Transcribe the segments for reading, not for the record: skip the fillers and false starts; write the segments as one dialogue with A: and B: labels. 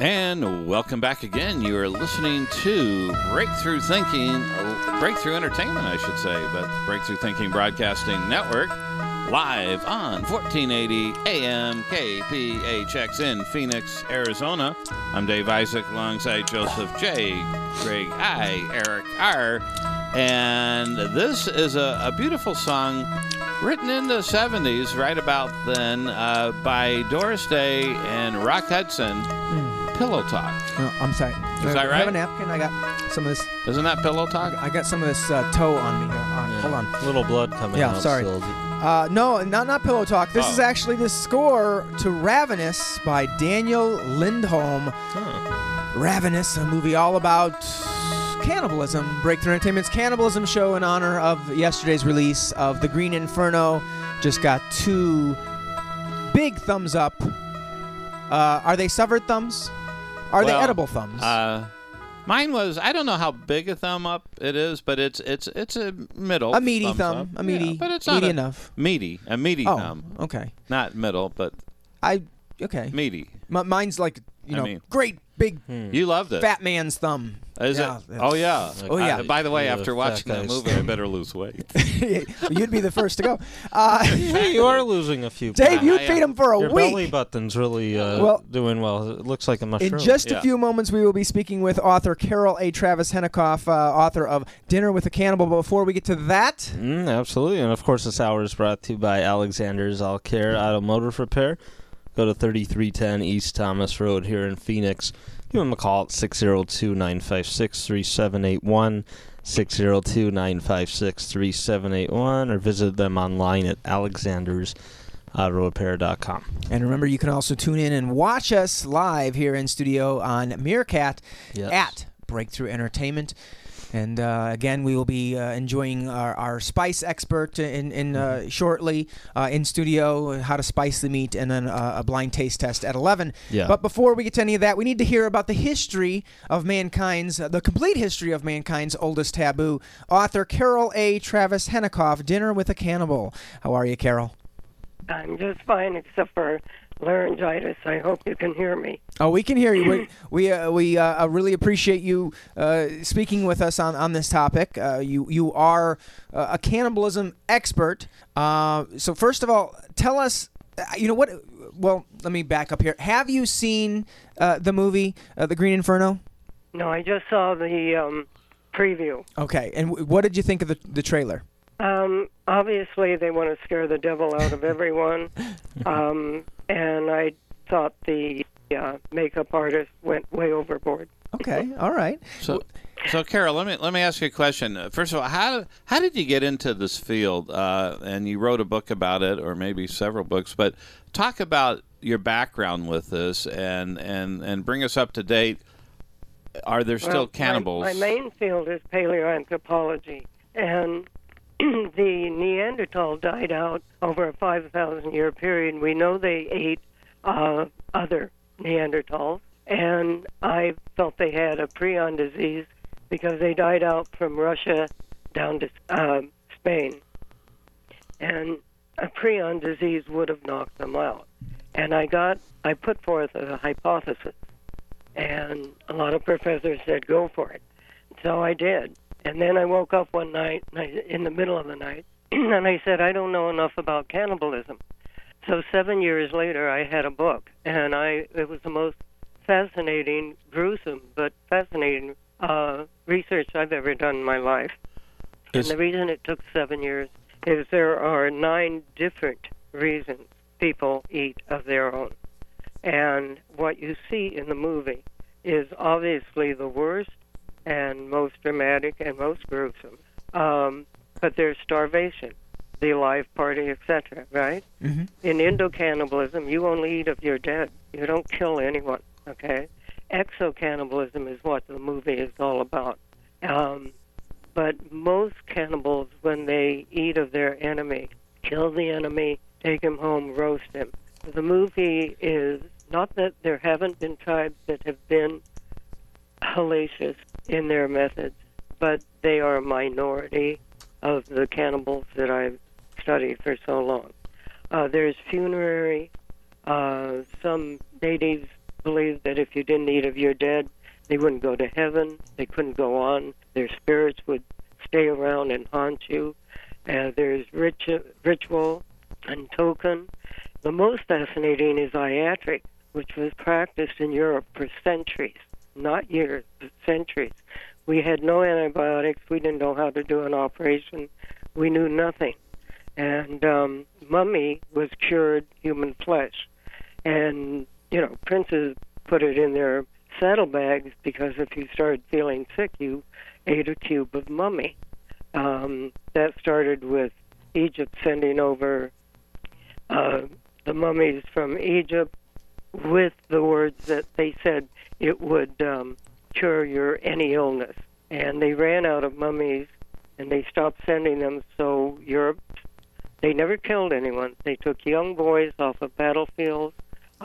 A: And welcome back again. You are listening to Breakthrough Thinking, Breakthrough Entertainment, I should say, but Breakthrough Thinking Broadcasting Network, live on 1480 AM KPHX in Phoenix, Arizona. I'm Dave Isaac alongside Joseph J., Greg I., Eric R., and this is a beautiful song written in the 70s, right about then, by Doris Day and Rock Hudson. Pillow Talk.
B: Oh, I'm sorry.
A: Is that right?
B: I have a napkin. I got some of this.
A: Isn't that Pillow Talk?
B: I got some of this toe on me here. Hold on.
C: A little blood coming out.
B: Yeah, sorry.
C: Still.
B: No, not Pillow Talk. This is actually the score to Ravenous by Daniel Lindholm. Ravenous, a movie all about cannibalism. Breakthrough Entertainment's cannibalism show in honor of yesterday's release of The Green Inferno. Just got 2 big thumbs up. Are they severed thumbs? Are they edible thumbs?
A: Mine was, I don't know how big a thumb up it is, but it's a middle.
B: A meaty thumb. A meaty,
A: but it's
B: meaty
A: not
B: enough.
A: A meaty thumb.
B: Okay.
A: Not middle, but
B: okay.
A: meaty.
B: Mine's like, great big
A: You loved it.
B: fat man's thumb.
A: Is it? Oh, yeah.
B: Oh, yeah.
A: By the way,
C: Yeah,
A: after watching that movie, I better lose weight.
B: You'd be the first to go.
C: Yeah, you are losing a few
B: Dave,
C: pounds.
B: you feed him for a
C: Your
B: week.
C: belly button's really doing well. It looks like a mushroom.
B: In just a few moments, we will be speaking with author Carol A. Travis Hennekoff, author of Dinner with a Cannibal. But before we get to that...
C: Absolutely. And, of course, this hour is brought to you by Alexander's All Care Automotive Repair. Go to 3310 East Thomas Road here in Phoenix. Give them a call at 602-956-3781, 602-956-3781, or visit them online at alexandersautorepair.com.
B: And remember, you can also tune in and watch us live here in studio on Meerkat at Breakthrough Entertainment. And again, we will be enjoying our spice expert in shortly in studio, how to spice the meat, and then a blind taste test at 11.
C: Yeah.
B: But before we get to any of that, we need to hear about the history of mankind's, the complete history of mankind's oldest taboo. Author Carol A. Travis Hennekoff, Dinner with a Cannibal. How are you, Carol?
D: I'm just fine, except for laryngitis. I hope you can hear me.
B: Oh, we can hear you. We really appreciate you speaking with us on this topic. You are a cannibalism expert. So first of all, tell us, what? Well, let me back up here. Have you seen the movie The Green Inferno?
D: No, I just saw the preview.
B: Okay, and what did you think of the trailer?
D: Obviously, they want to scare the devil out of everyone. And I thought the makeup artist went way overboard.
B: Okay, all right.
A: So Carol, let me ask you a question. First of all, how did you get into this field? And you wrote a book about it, or maybe several books. But talk about your background with this, and bring us up to date. Are there still cannibals?
D: My main field is paleoanthropology, and the Neanderthal died out over a 5,000-year period. We know they ate other Neanderthals, and I felt they had a prion disease because they died out from Russia down to Spain. And a prion disease would have knocked them out. And I put forth a hypothesis, and a lot of professors said, go for it. So I did. And then I woke up one night, in the middle of the night, and I said, I don't know enough about cannibalism. So 7 years later, I had a book, and it was the most fascinating, gruesome, but fascinating research I've ever done in my life. And the reason it took 7 years is there are 9 different reasons people eat of their own. And what you see in the movie is obviously the worst and most dramatic and most gruesome. But there's starvation, the live party, etc., right? Mm-hmm. In endocannibalism, you only eat of your dead. You don't kill anyone, okay? Exocannibalism is what the movie is all about. But most cannibals, when they eat of their enemy, kill the enemy, take him home, roast him. The movie is not that there haven't been tribes that have been hellacious in their methods, but they are a minority of the cannibals that I've studied for so long. There's funerary. Some natives believed that if you didn't eat of your dead, they wouldn't go to heaven. They couldn't go on. Their spirits would stay around and haunt you. There's ritual and token. The most fascinating is iatric, which was practiced in Europe for centuries, not years, but centuries. We had no antibiotics. We didn't know how to do an operation. We knew nothing. And mummy was cured human flesh. And, princes put it in their saddlebags because if you started feeling sick, you ate a cube of mummy. That started with Egypt sending over the mummies from Egypt with the words that they said it would cure any illness. And they ran out of mummies, and they stopped sending them, so Europe, they never killed anyone. They took young boys off of battlefields,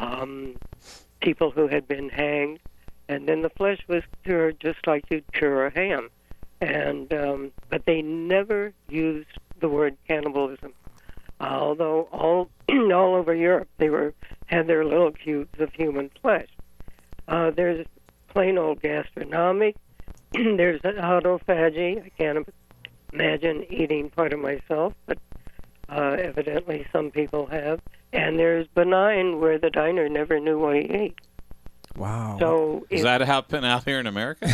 D: people who had been hanged, and then the flesh was cured just like you'd cure a ham. And but they never used the word cannibalism. Although all over Europe they had their little cubes of human flesh. There's plain old gastronomic. There's autophagy. I can't imagine eating part of myself, but evidently some people have. And there's benign, where the diner never knew what he ate.
B: Wow.
A: So does that happen out here in America?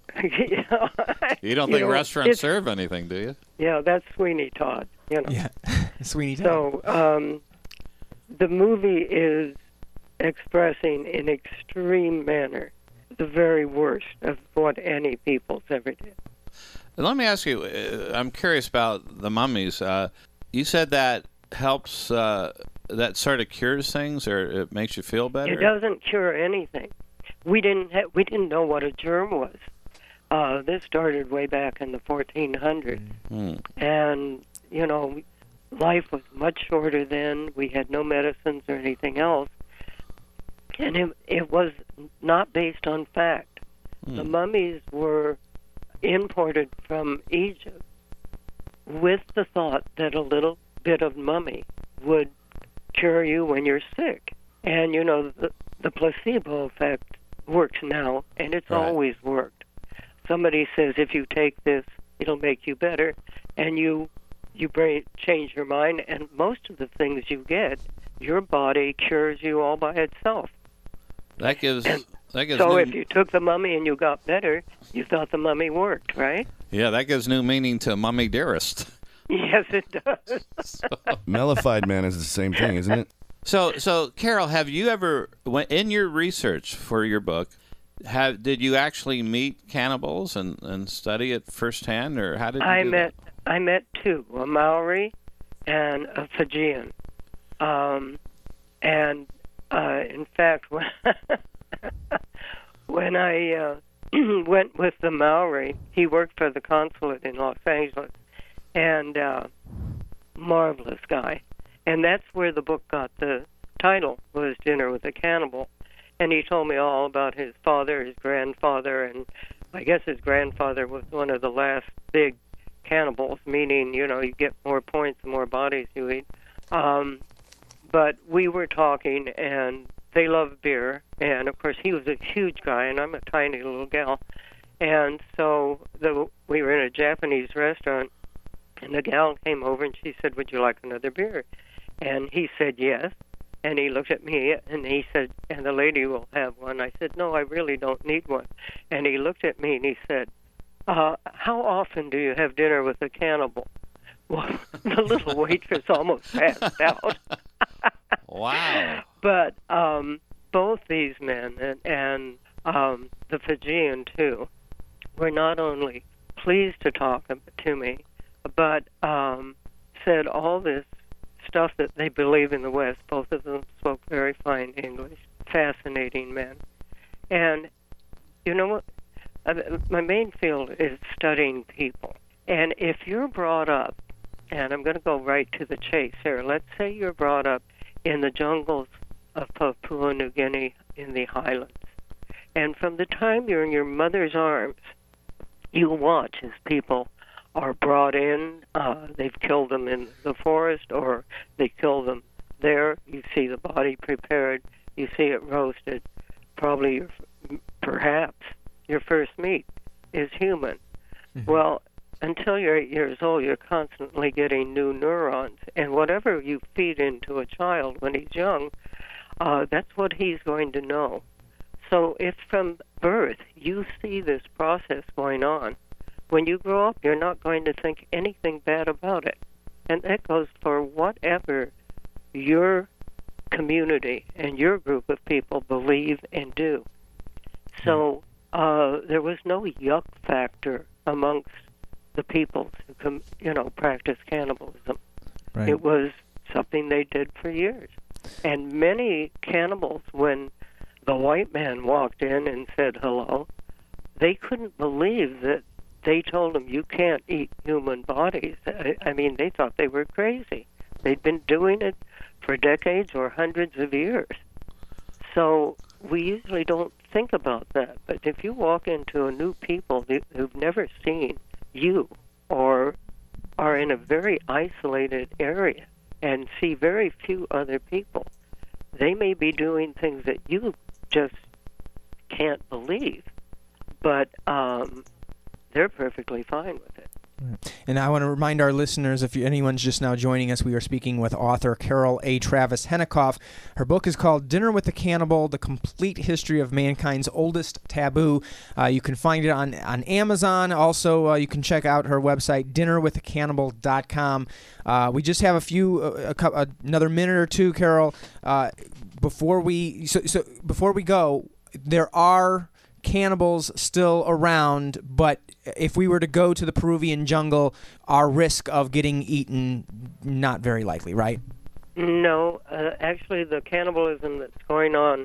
A: You don't think restaurants serve anything, do you?
D: Yeah, that's Sweeney Todd.
B: Yeah, Sweeney Todd.
D: So the movie is expressing in extreme manner the very worst of what any people's ever did.
A: Let me ask you, I'm curious about the mummies. You said that helps, that sort of cures things, or it makes you feel better?
D: It doesn't cure anything. We didn't know what a germ was. This started way back in the 1400s. And, life was much shorter then. We had no medicines or anything else. And it was not based on fact. The mummies were imported from Egypt with the thought that a little bit of mummy would cure you when you're sick. And, the placebo effect works now, and it's always worked. Somebody says, if you take this, it'll make you better, and you change your mind, and most of the things you get, your body cures you all by itself.
A: That gives
D: so if you took the mummy and you got better, you thought the mummy worked, right?
A: Yeah, that gives new meaning to Mummy Dearest.
D: Yes, it does.
E: Mellified man is the same thing, isn't it?
A: So Carol, have you ever, in your research for your book, did you actually meet cannibals and study it firsthand, or how did you do that?
D: I met two, a Maori and a Fijian. In fact, when I went with the Maori, he worked for the consulate in Los Angeles, and marvelous guy. And that's where the book got the title, was Dinner with a Cannibal. And he told me all about his father, his grandfather, and I guess his grandfather was one of the last big cannibals, meaning, you get more points the more bodies you eat. But we were talking, and they love beer, and of course he was a huge guy, and I'm a tiny little gal. And so we were in a Japanese restaurant, and the gal came over, and she said, would you like another beer? And he said yes. And he looked at me, and he said, and the lady will have one. I said, no, I really don't need one. And he looked at me, and he said, how often do you have dinner with a cannibal? Well, the little waitress almost passed out.
A: Wow.
D: But both these men, and the Fijian, too, were not only pleased to talk to me, but said all this stuff that they believe in the West. Both of them spoke very fine English. Fascinating men. And you know what? My main field is studying people. And if you're brought up, and I'm going to go right to the chase here, let's say you're brought up in the jungles of Papua New Guinea in the highlands. And from the time you're in your mother's arms, you watch as people are brought in, they've killed them in the forest, or they kill them there. You see the body prepared, you see it roasted. probably perhaps your first meat is human. Well, until you're 8 years old, you're constantly getting new neurons, and whatever you feed into a child when he's young, that's what he's going to know. So if from birth you see this process going on, when you grow up, you're not going to think anything bad about it. And that goes for whatever your community and your group of people believe and do. So there was no yuck factor amongst the peoples who, practice cannibalism.
B: Right.
D: It was something they did for years. And many cannibals, when the white man walked in and said hello, they couldn't believe that they told them, you can't eat human bodies. I mean, they thought they were crazy. They'd been doing it for decades or hundreds of years. So we usually don't think about that. But if you walk into a new people who've never seen you or are in a very isolated area and see very few other people, they may be doing things that you just can't believe. But they're perfectly fine with it.
B: And I want to remind our listeners, if anyone's just now joining us, we are speaking with author Carol A. Travis Henikoff. Her book is called Dinner with the Cannibal, The Complete History of Mankind's Oldest Taboo. You can find it on Amazon. Also, you can check out her website, dinnerwiththecannibal.com. We just have another minute or two, Carol. Before we go, there are cannibals still around, but if we were to go to the Peruvian jungle, our risk of getting eaten, not very likely, right?
D: No, actually the cannibalism that's going on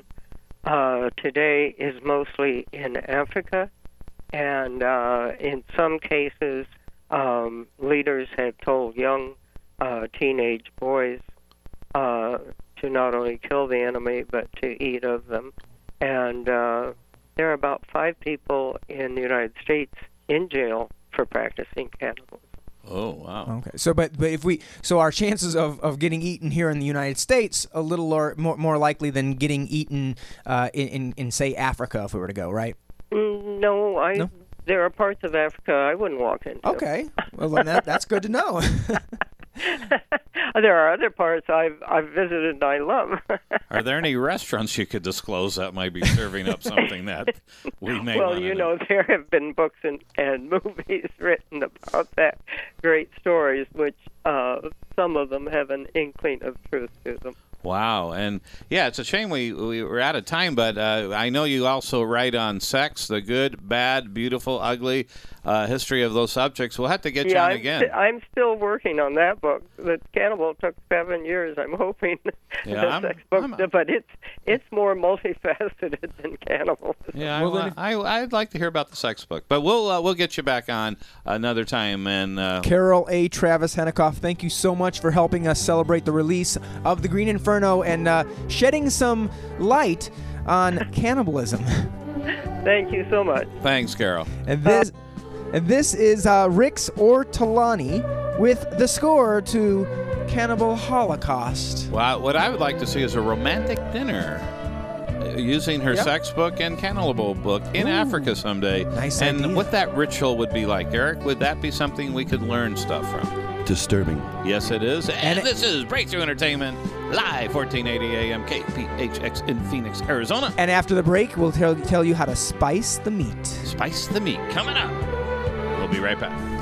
D: today is mostly in Africa, and in some cases leaders have told young teenage boys to not only kill the enemy but to eat of them. And there are about 5 people in the United States in jail for practicing cannibalism.
A: Oh, wow.
B: Okay. So our chances of getting eaten here in the United States a little more likely than getting eaten in say Africa if we were to go, right?
D: No. There are parts of Africa I wouldn't walk into.
B: Okay. Well, then that's good to know.
D: There are other parts I've visited and I love.
A: Are there any restaurants you could disclose that might be serving up something that we may
D: Well,
A: want to
D: there have been books and movies written about that, great stories, which some of them have an inkling of truth to them.
A: Wow. And, yeah, it's a shame we were out of time, but I know you also write on sex, the good, bad, beautiful, ugly, history of those subjects. We'll have to get you on again.
D: I'm still working on that book. The Cannibal took 7 years, I'm hoping, the sex book, but it's more multifaceted than Cannibal.
A: Yeah, I'd like to hear about the sex book, but we'll get you back on another time. And
B: Carol A. Travis Henikoff, thank you so much for helping us celebrate the release of The Green Inferno and shedding some light on cannibalism.
D: Thank you so much.
A: Thanks, Carol.
B: And this is Rix Ortolani with the score to Cannibal Holocaust.
A: Well, what I would like to see is a romantic dinner using her sex book and cannibal book in Africa someday.
B: Nice
A: and
B: idea.
A: what that ritual would be like. Eric, would that be something we could learn stuff from?
E: Disturbing.
A: Yes, it is. And this is Breakthrough Entertainment, live 1480 AM KPHX in Phoenix, Arizona.
B: And after the break, we'll tell you how to spice the meat.
A: Spice the meat coming up. We'll be right back.